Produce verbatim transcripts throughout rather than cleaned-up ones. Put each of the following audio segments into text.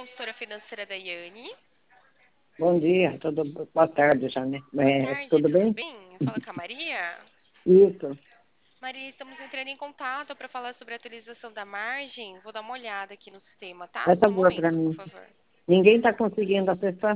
consultora financeira da Yane. Bom dia, tudo, boa tarde já, né? Boa É, tarde, tudo tudo bem? bem? Fala com a Maria. Isso. Maria, estamos entrando em contato para falar sobre a atualização da margem. Vou dar uma olhada aqui no sistema, tá? Faz Só um favor para momento, por mim. favor. Ninguém está conseguindo acessar?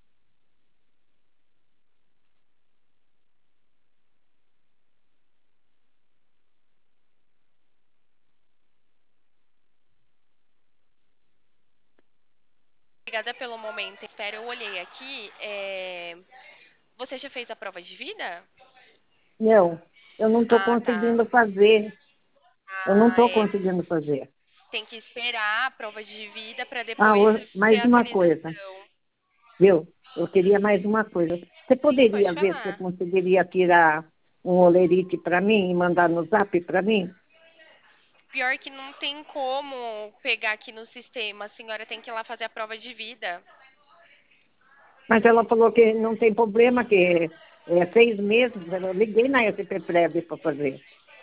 Obrigada pelo momento. Espera, eu olhei aqui. é, Você já fez a prova de vida? Não, eu não estou Ah, tá. conseguindo fazer. Eu não Ah, estou é. conseguindo fazer. Tem que esperar a prova de vida para Ah, depois ô, ter mais a uma coisa, atualização. viu? Eu queria mais uma coisa. Você Sim, poderia pode ver se você falar. conseguiria tirar um olerite para mim e mandar no zap para mim? Pior que não tem como pegar aqui no sistema. A senhora tem que ir lá fazer a prova de vida. Mas ela falou que não tem problema, que é seis meses. Eu liguei na S P Prev para fazer.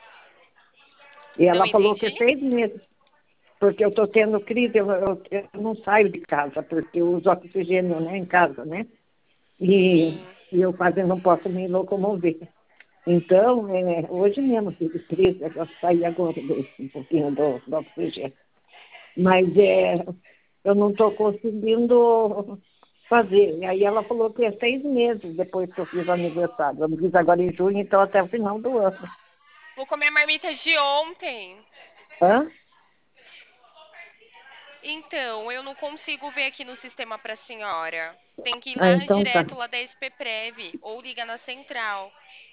E Não ela falou que é entendi? seis meses. Porque eu estou tendo crise, eu, eu, eu não saio de casa, porque eu uso oxigênio, né, em casa, né? E, Sim. e eu quase não posso me locomover. Então, é, hoje mesmo tive crise, eu saí agora do, um pouquinho do, do oxigênio. Mas é, eu não estou conseguindo fazer. E aí ela falou que é seis meses depois que eu fiz o aniversário. Eu me fiz agora em junho, então até o final do ano. Vou comer a marmita de ontem. Hã? Então, eu não consigo ver aqui no sistema pra senhora. Tem que ir Ah, lá então tá. direto lá da S P Prev ou liga na central,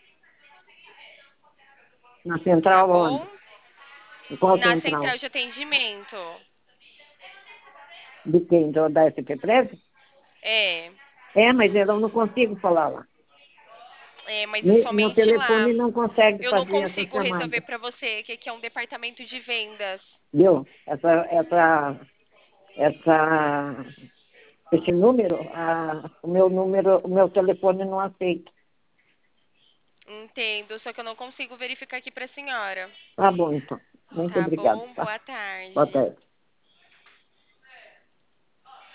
Na tá central onde? bom? Qual Na central? central de atendimento. De quem? Do, da S P Prev? É, É, mas eu não consigo falar lá. é, mas é Me- Meu somente lá. telefone não consegue Eu não fazer essa consigo resolver chamada. pra você, que aqui é um departamento de vendas. Viu? Essa, essa, essa, esse número, a, o meu número, o meu telefone não aceita. Entendo, só que eu não consigo verificar aqui pra senhora. Tá bom, então. Muito Tá obrigado, bom? tá? Boa Boa tarde. tarde.